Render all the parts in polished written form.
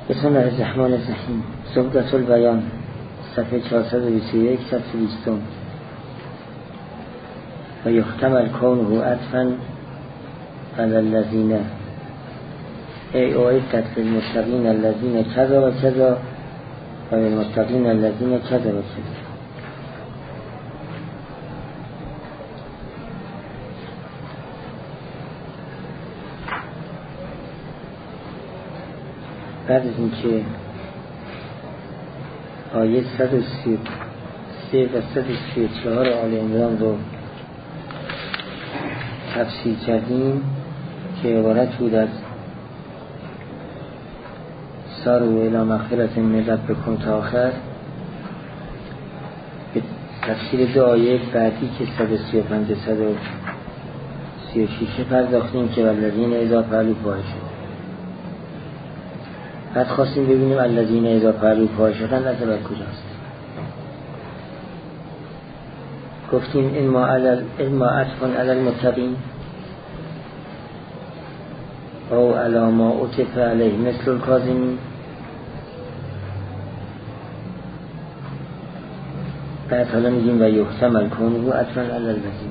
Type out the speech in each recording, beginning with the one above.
بسم الله الرحمن الرحیم. زبدة البیان صفحه 421 120. و یحتمل کونه عطفا علی الذین ای اعدت للمتقین الذین کذا و کذا و للمتقین الذین کذا و کذا. بعد از اینکه آیه 133 و 134 آل عمران رو تفسیر کردیم که عبارت بود از ساروا الی مغفرة من ربکم تا آخر، به تفسیر دو آیه بعدی که 135 و 136 پرداختیم که والذین اذا فعلوا فاحشة. بعد خواستیم ببینیم الذین اذا فعلوا فاحشة نظر بر کجاست. گفتیم اما عطف علی المتقین او علی ما عطف علیه مثل الکاظمین. بعد حالا میگیم و یحتمل کونه عطفا علی الذین.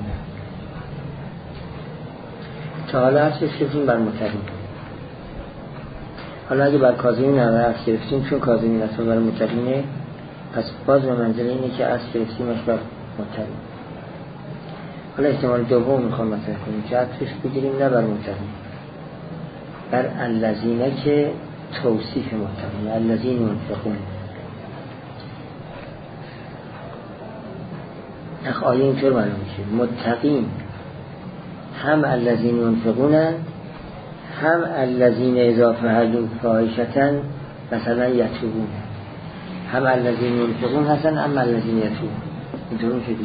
تا حالا عطف کردیم بر متقین. حالا اگه بر کاظمین هم عطف گرفتیم چون کاظمین اصلا بر متقینه، پس باز به منزله اینه که عطف گرفتیمش بر متقین. حالا احتمال دوم میخوام مطرح کنیم که عطفش بگیریم نه بر متقین، بر الذین که توصیف متقین، الذین ينفقون. آیه اینطور معلوم میشه متقین هم الذین ينفقون هم الذین اذا فعلوا فاحشة مثلا یتوبون. هم الذین ينفقون هستن هم الذین یتوبون. اینطور شدید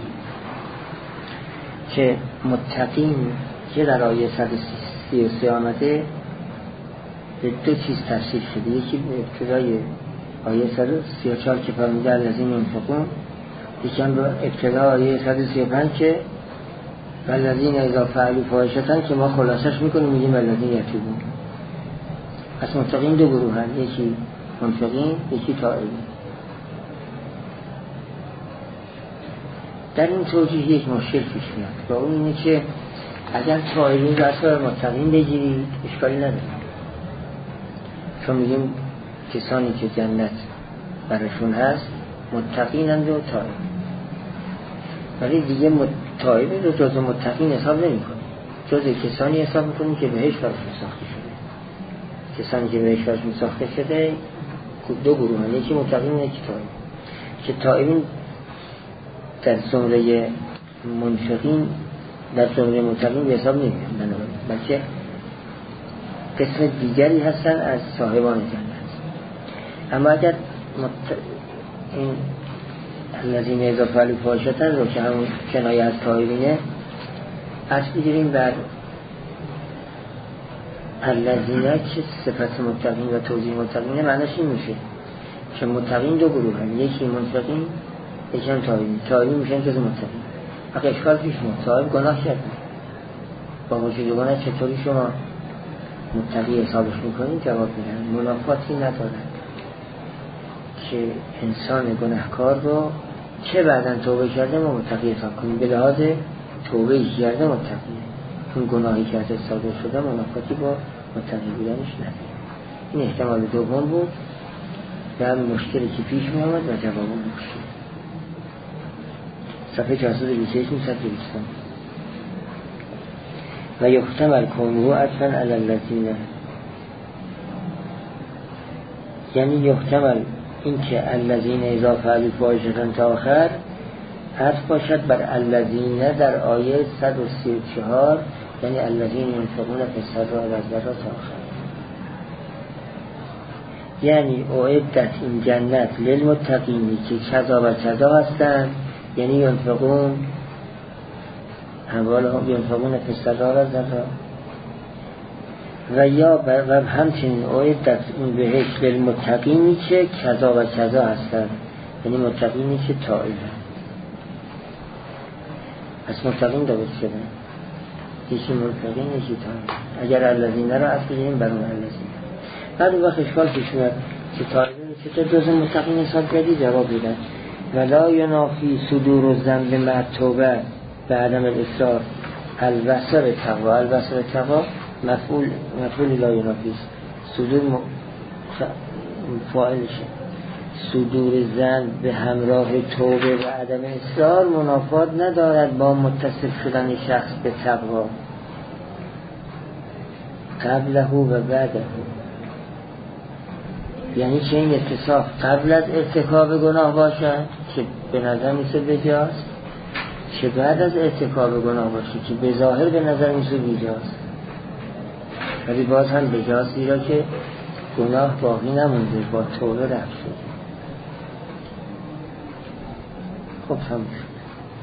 که متقین که در آیه 133 آمده به دو چیز تفسیر شده. یکی به ابتدای آیه 134 که فرموده الذین ينفقون، یکی هم به ابتدای آیه 135 که والذین اذا فعلوا فاحشة که ما خلاصش میکنیم میگیم الذین یتوبون. پس متقین دو گروه هست، یکی منفقین یکی تائبین. در این توجیه یک مشکل پیش میاد و اون اینه که اگر تائبین رو اصلا متقین بگیرید اشکالی نداره، چون میگیم کسانی که جنت برشون هست متقینند و تائب، ولی دیگه تائب رو جز متقین حساب نمی کنیم، جز کسانی حساب میکنیم که بهش برشون ساخته شده. کسانی که بهش برشون ساخته شده دو گروه هست، یکی متقین یکی تائب. که تائبین در زمره منفقین در زمره متقین به حساب نمیاد، بلکه قسم دیگری هستن از صاحبان جنت. اما اگر این الذین اذا فعلوا فاحشة رو که همون کنایه از تائبینه پس بگیریم بر الذین که صفت متقین و توضیح متقینه، معنیش این میشه که متقین دو گروه هم، یکی منفقین یکی هم تائبین. تائبین میشن جز متقین. اگه اشکال پیش میاد تائب گناه کرد، با وجود گناه چطوری شما متقی حسابش میکنید؟ جواب میدن منافاتی ندارد که انسان گناهکار رو چه بعدن توبه کرده ما متقی حساب کنیم، به لحاظ توبه ای کرده متقیه، اون گناهی کرده صادر شده منافاتی با متقی بودنش نداره. این احتمال دوم بود در مشکلی که پیش می آمد و جواب مشکل. صفحه 421 و یحتمل کونه عطفا علی الذین، یعنی یحتمل این که الذین اذا فعلوا فاحشة تا آخر عطف باشد بر الذین در آیه 134، یعنی الذین ينفقون فی السراء والضراء تا آخر. یعنی اعدت این جنت للمتقین که کذا و کذا هستند، یعنی ينفقون اموالهم ينفقون فی السراء والضراء. و یا و همچنین اعدت این بهشت للمتقینی که کذا و کذا هستند، یعنی متقینی که تائبند. پس متقین دو شدن، یکی منفقین یکی تائب. اگر الذین رو اصل بگیریم بر اون الذین. بعد وقت اشکال پیش میاد که طالبین چطور جز متقین حساب کردی؟ جواب بدن ولا ینافی صدور الذنب مع التوبه به عدم الاصرار البصر تقوا. البصر تقوا مفعول لا ینافی، صدور فاعلشه. صدور ذنب به همراه توبه و عدم اصرار منافات ندارد با متصف شدن شخص به تقوا قبله و بعده. یعنی چه این اتصاف قبل از ارتکاب گناه باشد که به نظر میسه بجاست، چه بعد از ارتکاب گناه باشد که به ظاهر به نظر میسه بجاست ولی باز هم بجاست، زیرا که گناه باقی نمونده، با توبه رفت شد. خب همون شد.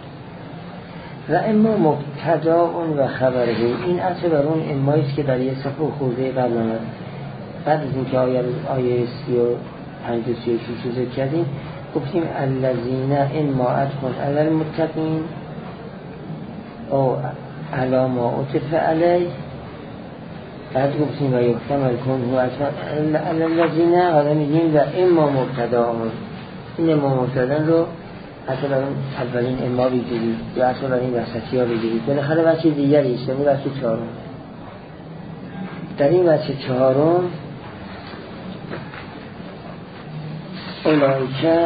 و اما مبتدا اون و خبره، این اصل بر اون اماییست که در یه صفحه خورده قبل آمد. بعد از اینکه آیه 35 و 36 رو ذکر کردیم گفتیم الذین ان ما ادخل علی المتقین او علی ما عطف علی. بعد گفتیم و یحتمل کنه علی الذین، حالا میگیم و اما مبتدا اون. این اما مبتدا رو اصلا بر اون اولین اما بگیرید یا اصلا بر این وسطی ها بگیرید. بالاخره بچه دیگری است، این بچه چهارم. در این بچه چهارم اولئیک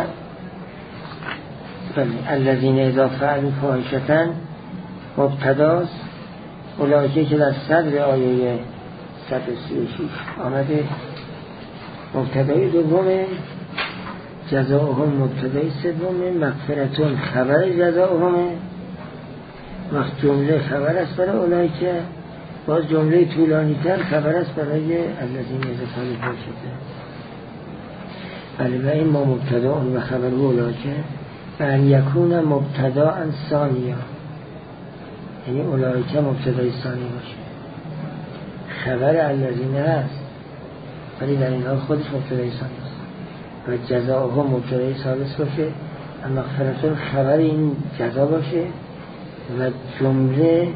الذین اذا فعلوا فاحشة مبتداست. اولئیک که در صدر آیه 136 آمده مبتدای دومه، جزاؤهم مبتدای سومه، مغفرتون خبر جزاؤهم، وقت جمله خبر است برای اولئیک، باز جمله طولانی تر خبر است برای الذین اذا فعلوا فاحشة. بله و این ما مبتدا و خبر اولئیک و ان یکون مبتدا ثانیا، یعنی اولئیک مبتدای ثانی باشه، خبر الذین هست ولی در این حال خودش مبتدای ثانی است و جزاؤهم مبتدای ثالث باشه و مغفرتون خبر این جزا باشه و جمله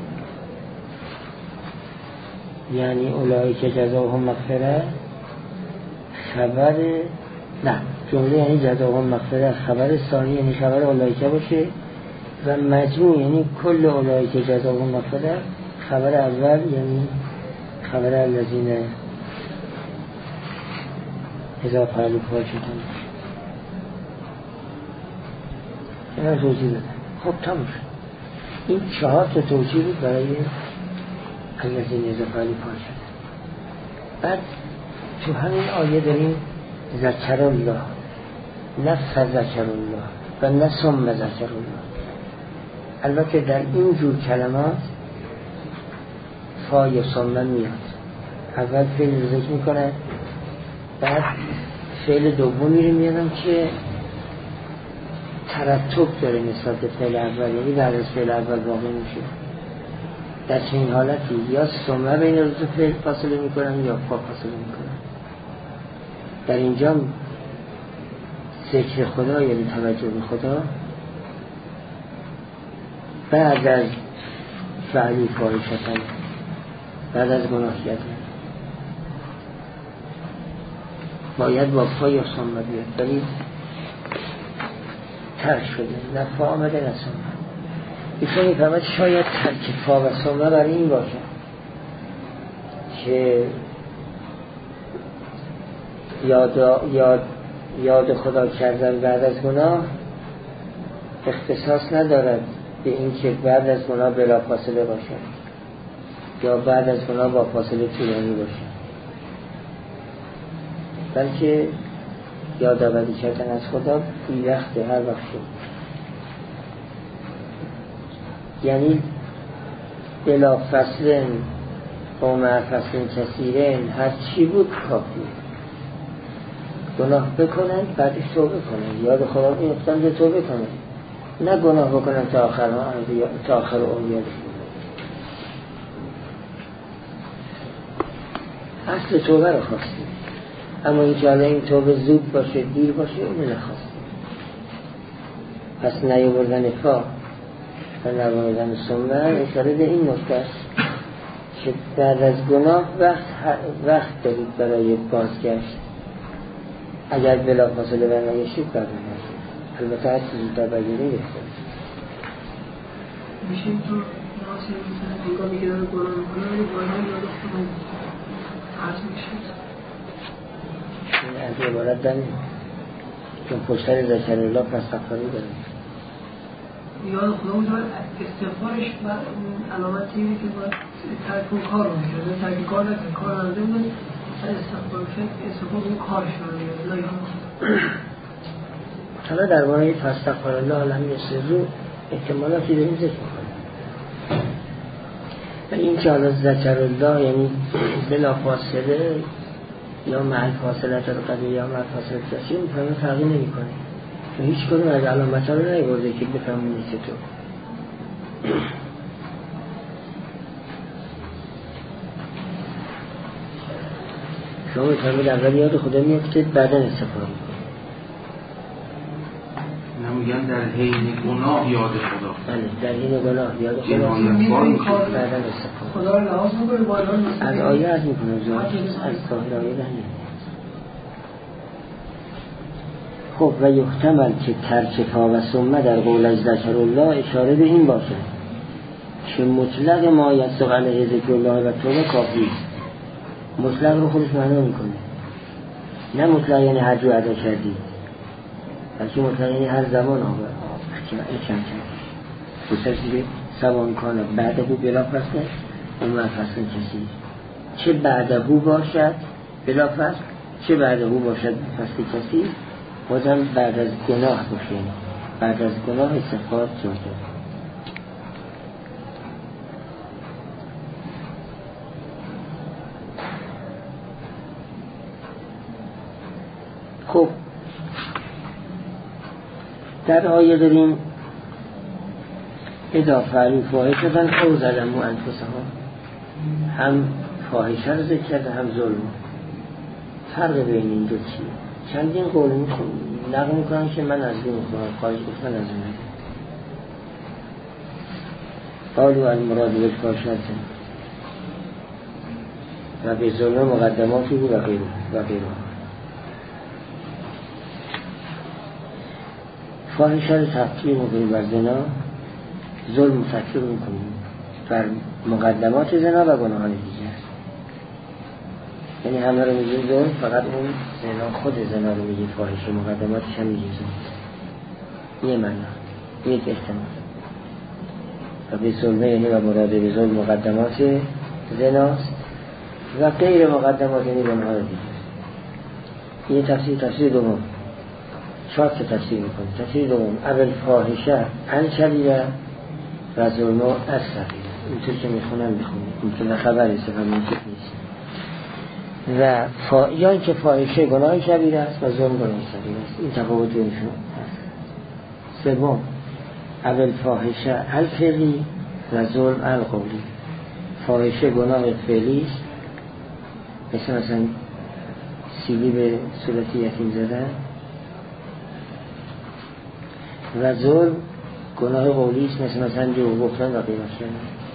یعنی اولئیک جزاؤهم مغفرت خبر نه جمله یعنی جزاؤهم مغفرت خبر ثانی یعنی خبر اولئیک باشه و مجموع یعنی کل اولئیک جزاؤهم مغفرت خبر اول یعنی خبر الذین اذا فعلوا فاحشة. اینا توضیح دادم. خب تموم شد. این 4 تا توضیح بود برای الذین اذا فعلوا فاحشة. بعد تو همین آیه داریم ذکر الله، نه فذکر الله و نه ثم ذکر الله. البته در این جور کلمات فا یا ثم میاد، اول فعل رو ذکر میکنه بعد فعل دومی رو میادم که ترتب داره نسبت به فعل اول، یعنی بعد از فعل اول واقع میشه. در چنین حالتی یا ثم بین روز فعل فاصله میکنن یا فا فاصله میکنن. در اینجا ذکر خدا یعنی توجه به خدا بعد از فعلی فاحشة، بعد از گناه کردن باید با فا یا ثم بیاد، ولی ترک شده نه فا آمده نه ثم. ایشون میفهمد شاید ترک فا و ثم برای این باشه که یاد خدا کردن بعد از گناه اختصاص ندارد به این که بعد از گناه بلا فاصله باشه یا بعد از گناه با فاصله طولانی باشه، بلکه یادآوری کردن از خدا بی وقت هر وقت شد، یعنی بلا فصل و مع فصل کثیرن هر چی بود کافی. گناه بکنن بعدش توبه کنن، یاد خدا میفتن توبه کنن، نه گناه بکنن تا آخر عمر یادش. اصل توبه رو خواستیم، اما اینکه حالا این توبه زود باشه دیر باشه اونو نخواستیم. پس نیاوردن فا و نیاوردن ثم اشاره به این نکته است که بعد از گناه وقت دارید برای بازگشت اگر بلا فاصله برنگشتید بردن هستید، البته هر چیزی در بگیره گفته میشه تو ناسی مثلا نگاه میگه داره گناه میکنه ولی باید یاد خودم عرض میشه این از عبارت در نیم چون پشتر ذکر الله پستغفاری داره یاد خودم باید استغفارش علامتی اینه که باید ترک اون کار رو میکنه ترک کار نکنه کار نرده بود استغفار اون کارش رو میگه حالا در باره فاستغفر الله علم یسروا احتمالاتی داریم ذکر میکنیم و این که حالا ذکر الله یعنی بلا فاصله یا مع فاصله القدر یا مع فاصله کسی میفهمه فرقی نمی کنه و هیچ کدوم از علامت ها رو نمیبرده که بفهمون نیست تو شما میفهمید اول یاد خدا میفتید بعدا استفاده میکنید نمیگن در حین گناه یاد خدا بله در حین گناه یاد خدا بعدا استفاده خدا رو لحاظ میکنه بالا از آیه از میکنه از ظاهر آیه در نمیده خب و یحتمل که ترک تا و ثم در قولش ذکر الله اشاره به این باشه که مطلق ما یصدق علیه ذکر الله و توبه کافی است مطلق رو خودش معنا میکنه نه مطلق یعنی هر جو ادا کردی بلکه مطلق یعنی هر زمان آور کم بسرسی که سوان کانه بعد او بلا فصله اون فصل کسی چه بعد او باشد بلا فصل چه بعد او باشد فصل کسی بازم بعد از گناه باشه بعد از گناه استفاده شده خب در آیه داریم اذا فعلوا فاحشة او ظلموا انفسهم هم فاحشه رو ذکر کرده هم ظلم فرق بین این دو چیه چندین قول نقل میکنم که من از این میکنم خواهش گفتن از این قالوا المراد بالفاحشة و به ظلم مقدماتی بود و غیره فاحشه رو تفکیر میکنیم بر زنا ظلم تفکیر میکنیم بر مقدمات زنا و گناهان دیگر یعنی همه رو میگیم ظلم فقط اون زنا خود زنا رو میگیم فاحشه مقدماتش هم میگیم ظلم یه معنا یک احتمال و به ظلمه یعنی و مراد به ظلم مقدمات زناست و غیر مقدمات یعنی گناهان دیگر یه تفسیر دوم 4 تفسیر میکنیم تفسیر دوم اول فاحشه ان شبیه و ظلم از صغیره اینطور که میخونم بخونیم این که خبر استفاده نیست و یا اینکه فاحشه گناه کبیره است و ظلم گناه صغیره است این تفاوت بینشون هست سوم اول فاحشه الفعلی و ظلم القولی فاحشه گناه فعلی است مثلا سیلی به صورت یتیم زدن و ظلم گناه قولی است مثلا دروغ گفتن و غیره کردن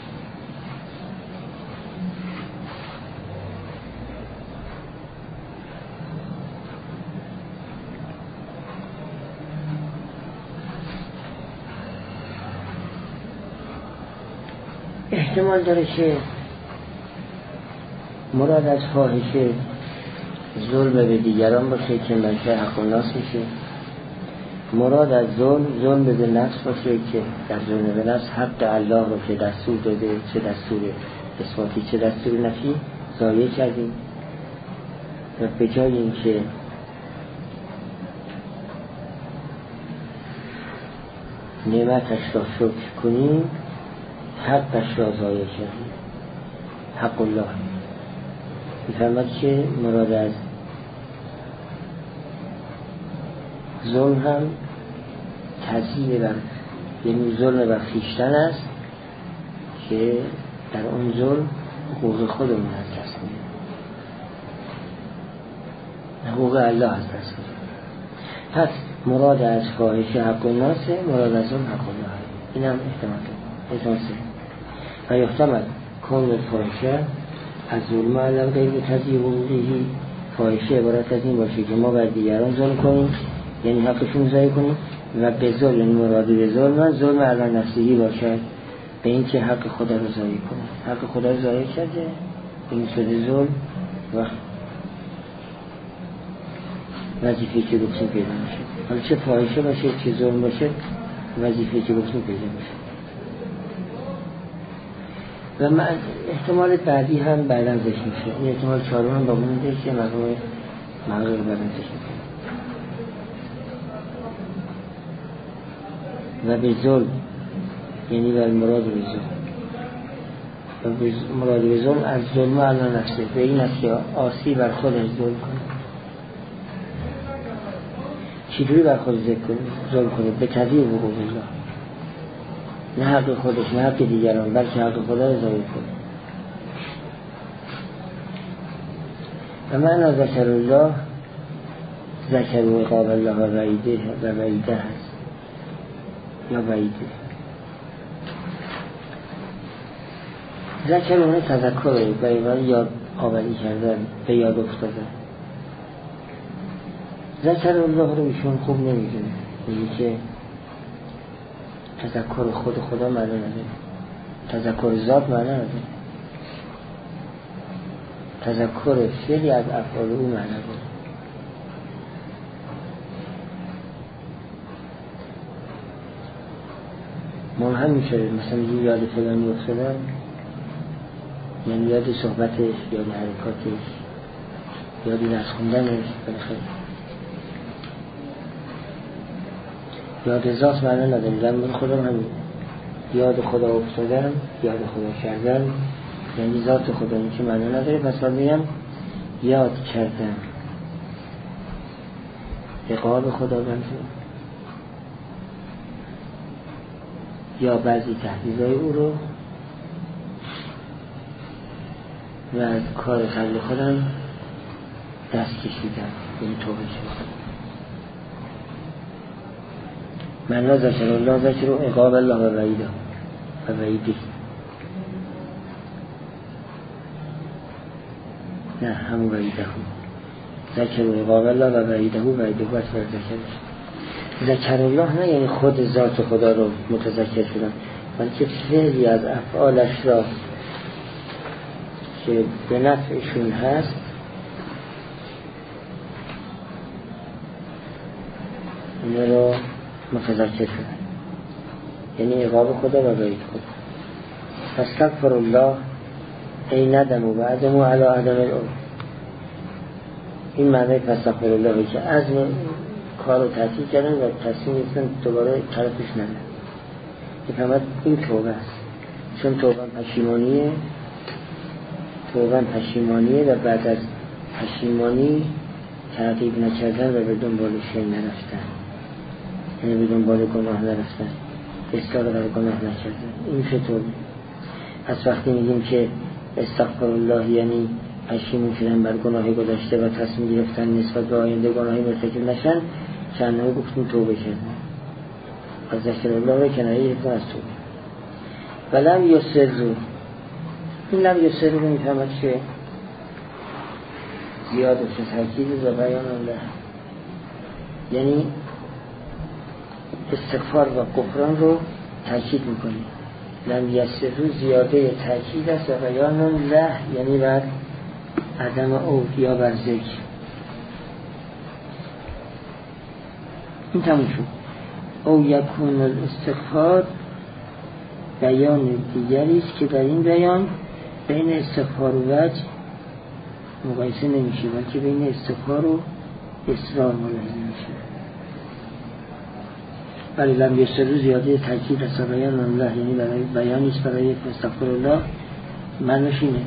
احتمال داره که مراد از فاحشه ظلم به دیگران باشه که منشأ حق الناس میشه مراد از ظلم به نفس باشه که در ظلم به نفس حق الله رو که دستور داده چه دستور اثباتی چه دستور نفی ضایع کردیم و به جای این که نعمتش را شکر کنیم حقش را ضایع کردیم حق الله میفرماد که مراد از ظلم هم تضییع بر یعنی ظلم بر خویشتن است که در اون ظلم حقوق خودمون از دست میدیم حقوق الله از دست میدیم پس مراد از فاحشه حق الناس مراد از اون حق الله این هم احتمال و یحتمل کون فاحشه از ظلم علم غیر تضییع حقوقی فاحشه عبارت از این باشه که ما بر دیگران ظلم کنیم، یعنی حقشون ضایع کنیم، و به ظلم، یعنی مراد به ظلم علی نفسه باشد، به این که حق خدا رو ضایع کنه. حق خدا رو ضایع کرده، این شده ظلم و وظیفه که گفتیم پیدا میشه. حالا چه فاحشه باشه چه ظلم باشه، وظیفه که گفتیم پیدا میشه. و من احتمال بعدی هم بعداً ذکر میشه. این احتمال چهارم هم با اون دیگه مقرر بعداً ذکر میشه. و به ظلم یعنی بر مراد به ظلم، و مراد به ظلم از ظلم علی نفسه، به این است که آسی بر خودش ظلم کنه. چجوری بر خود ظلم کنه؟ به تضییع حقوق الله، نه حق خودش نه حق دیگران، بلکه حق خدا رو ضایع کنه. و معنی ذکر الله ذکر و عقاب الله و وعیده هست یا وعیده. ذکر اونه تذکره، به یاد آوری کردن، به یاد افتادن. ذکر الله رو ایشون خوب نمیدونه، میگه که تذکر خدا معنی نداره، تذکر ذات معنی نداره، تذکر فعلی از افعال او معنی داره. منهم میشه، مثلا یاد فلانی افتادن، یعنی یاد صحبتش، یاد حرکاتش، یاد درس خوندنش، بالاخره یاد ذات معنی نداره. زمان خودم هم یاد خدا افتادن، یاد خدا کردن، یعنی ذات خدا این که معنی نداره. پس من میگم یاد کردن عقاب خدا بنده، یا بعضی تهدیدهای او رو، و از کار قبل خودم دست کشیدن، یعنی توبه شدن. من لا ذکر الله ذکر و عقاب الله و وعیده و وعیده، نه همون وعیده هم ذکر و عقاب الله و وعیده و وعیده بس بر ذکر الله، نه یعنی خود ذات خدا رو متذکر شدن، بلکه فعلی از افعالش را که به نفعشون هست این رو متذکر شدن، یعنی عقاب خدا و وعید خدا. استغفر الله ای ندم و عدم و علی عدم العلم. این معنی استغفر الله که عزم کار رو تعطیل کردن و تصمیم گرفتن دوباره طرفش نرن. بفهمد این توبه است، چون توبه پشیمانیه و بعد از پشیمانی تعقیب نکردن و به دنبال شی نرفتن، یعنی به دنبال گناه نرفتن، اصرار بر گناه نکردن. این میشه توبه. از وقتی میگیم که استغفر الله یعنی پشیمون شدن بر گناه گذشته و تصمیم گرفتن نسبت به آینده گناهی مرتکب نشن، چندها گفتیم توبه کردن. از ذکر الله و کنایه از توبه. ولم یسروا، این لم یسروا رو میفهمد که زیاد و تاکید و بیان الله، یعنی استغفار و غفران رو تاکید میکنه. لم یسروا زیاده تاکید است و بیان الله، یعنی بر عدم او یا بر ذکر. این تموم شد. او یکون الاستغفار بیان دیگری است که در این بیان بین استغفار و وجه مقایسه نمیشه، بلکه بین استغفار و اصرار ملاحظه میشه. ولی لم یسروا زیاده تاکید است بیان الله، یعنی برای بیانی است برای استغفار الله. معنیش اینه،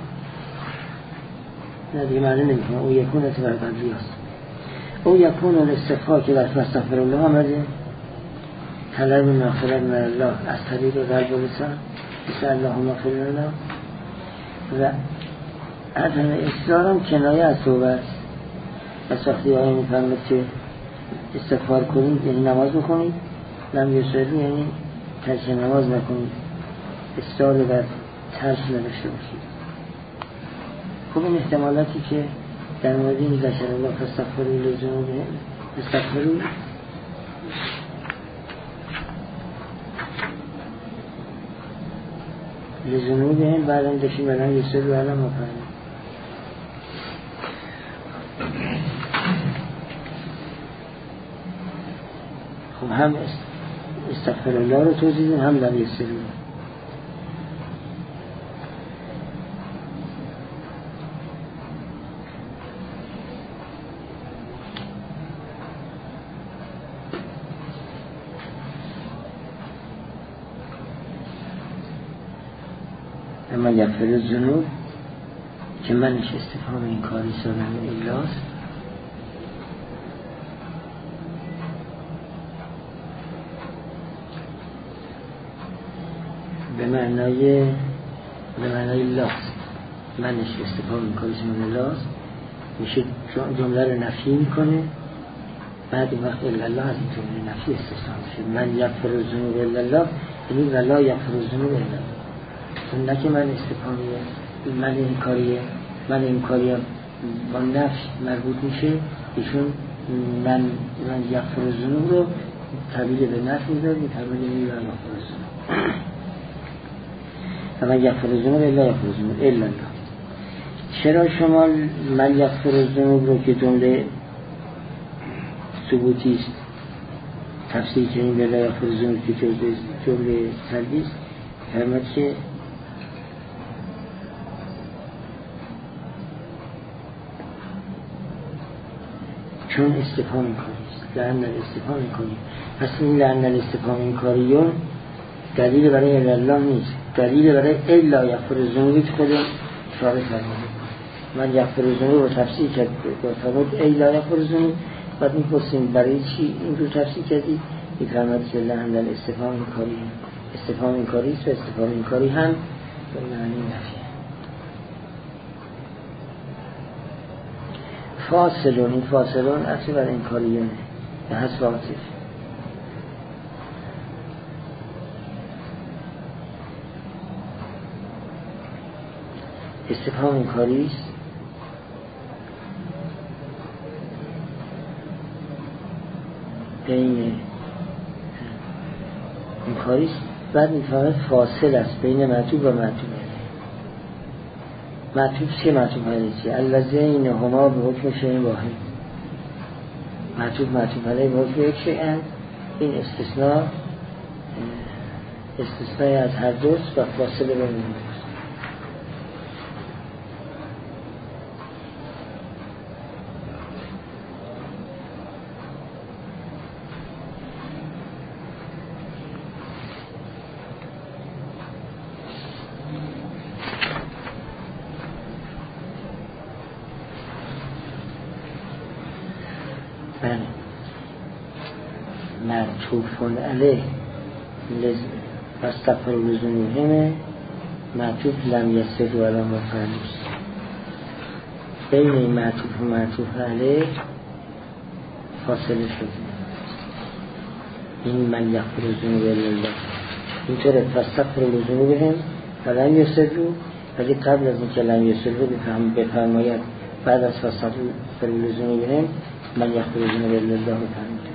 نه دیگه معنی نمیکنه. او یکون اعتبار قدری است. او یکون الاستغفار که در استغفر الله آمده، طلب مغفرت من الله از طریق قلب و لسان، بسم الله مغفر لنا، و عدم اصرار هم کنایه از توبه است. از وقتی آیه میفرماید که استغفار کنید یعنی نماز بخونید، لم یسروا یعنی ترک نماز نکنید، اصرار بر ترک نداشته باشید. خب این احتمالاتی که در مورد این ذکر الله فاستغفروا لذنوبهم استغفروا لذنوبهم بعدم داشتیم الان یسروا علی ما فعلوا. خب هم استغفر الله رو توضیح دیم هم لم یسروا. اما یغفر الذنوب که منش استفهام این کاری سرم ایلاست به معنای لاست. منش استفهام این کاری سرم ایلاست میشه جمله رو نفی میکنه، بعد این وقت الا الله از این جمله نفی استثنا میشه. من یغفر الذنوب الا الله یعنی ولا یغفر الذنوب الا الله. اون نه که من استفهامیه من این کاری با نفس مربوط میشه، ایشون من یغفر الذنوب رو تبدیل به نفس میذاره، تبدیل به یغفر الذنوب و من یغفر الذنوب الا یغفر الذنوب الا الله. چرا شما من یغفر الذنوب رو که جمله ثبوتی است تفسیر کنیم به لا یغفر الذنوب که جمله سلبی است؟ فرمود که چون استفهام این کاری است، لعن الاستفهام این کاری. پس این لعن الاستفهام این کاریون دلیل برای الله نیست، دلیل برای الا یغفر الذنوب که خود شارع فرموده. من یغفر الذنوب رو تفسیر کرد فرمود الا یغفر الذنوب، بعد میپرسیم برای چی این رو تفسیر کردی؟ میفرماد که لعن الاستفهام این کاری، استفهام این کاری است و استفهام این کاری هم به معنی نفیه. فاصلون، این فاصلون اصلا برای این کاریونه به حسب عاطف. استفهام این کاری است بین این کاری است، بعد میفهمد فاصل است بین معطوف و معطوف. معطوف چه معطوف علیه؟ الذین هما به حکم شیء واحد. معطوف علیه به حکم یک شیء. این استثنای از هر دوست و فاصله بین دوست. معطوف علیه فاستغفروا لذنوبهم معطوف لم یسروا علی ما فعلوا. بین این معطوف و معطوف علیه فاصله شده. این من یغفر الذنوب الا الله اینطوره فاستغفروا لذنوبهم فلم یسروا، ولی قبل از اینکه لم یسروا بفرماید بعد از فاستغفروا لذنوبهم من یغفر الذنوب الا الله بفرماید.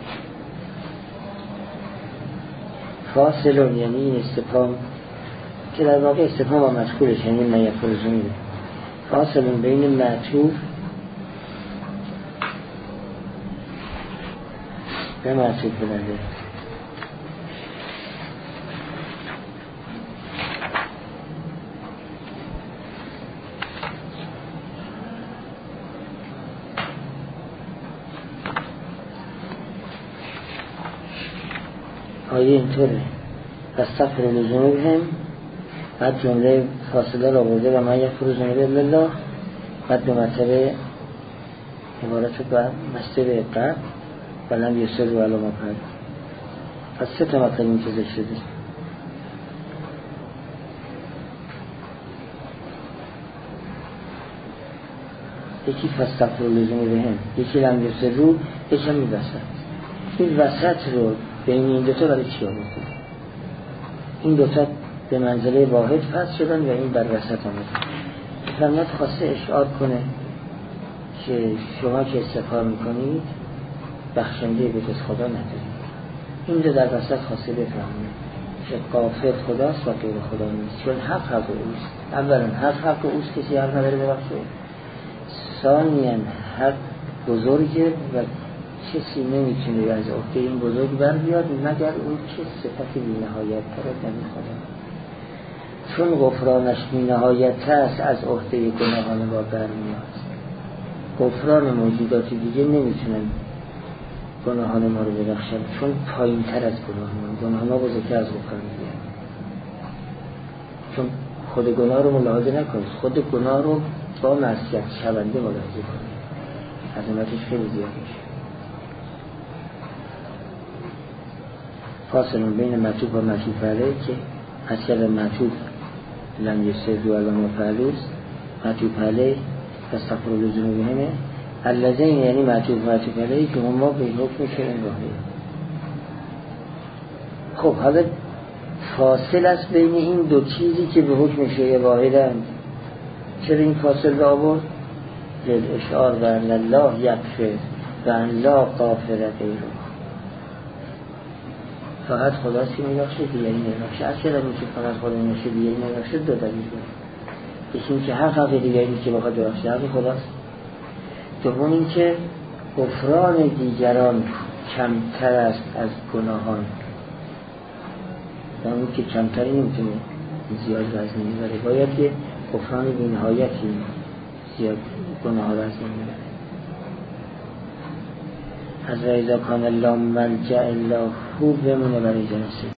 فاصلون یعنی این استفهام که در واقع استفهام و مدخولش یعنی من یغفر الذنوب. فاصلون بین معطوف به معطوف علیه. آیه اینطوره فاستغفروا لذنوبهم، بعد جمله فاصله را برده و من یغفر الذنوب الا الله، بعد به مرتبه عبارت بعد مصدر قبل ولم یسروا علی ما فعلوا. پس سه تا مطلب این که ذکر شده. یکی فاستغفروا لذنوبهم، یکی لم یسروا، یکی هم این وسط. این وسط رو بین این دوتا برای چی آورده؟ این دوتا به منزله واحد فصل شدن و این بر وسط آمده. فرمت خواسته اشعار کنه که شما که استغفار میکنید بخشنده به جز خدا ندارید. این رو در وسط خاصه بفهمید که غافر خداست و غیر خدا نیست، چون حق اوست. اولا حق اوست، کسی حق نداره ببخشه. ثانیاً حق بزرگه و کسی نمیتونه از عهده این بزرگ بر بیاد مگر اون که صفت بی‌نهایت تره در خدا، چون غفرانش بی‌نهایت است از عهده گناهان ما برمیاد. غفران موجودات دیگه نمیتونن گناهان ما رو ببخشن، چون پایین تر از گناه ما بزرگتر از غفران دیگه. چون خود گناه رو ملاحظه نکنید، خود گناه رو با معصیت شونده ملاحظه کنید، عظمتش خیلی زیاد میشه. فاصله بین معطوف و معطوف علیه که اصل معطوف لم یستدو و مفعولش معطوف علیه استغفر الله ذنوبهم الذین، یعنی معطوف علیه که ما به حکم شیء واحد. خب حالا فاصل است بین این دو چیزی که به حکم شیء واحدند. چرا این فاصل را آورد؟ للاشعار و ان الله یغفر و ان لا غافر غیره. فقط خداست که میبخشه، دیگری نمیبخشه. اصلا این که فقط خدا میبخشه دیگری نمیبخشه دو دلیل داره. یکی این که حق دیگری که بخواد ببخشه حق خداست. دوم این که غفران دیگران کمتر است از گناهان، یعنی که کمتری نمیتونه زیاد وزن میبره، باید یه غفران بی‌نهایتی زیاد گناه وزن میبره. از رضا کان الله ملجأ الله خوب بمونه برای جنسه.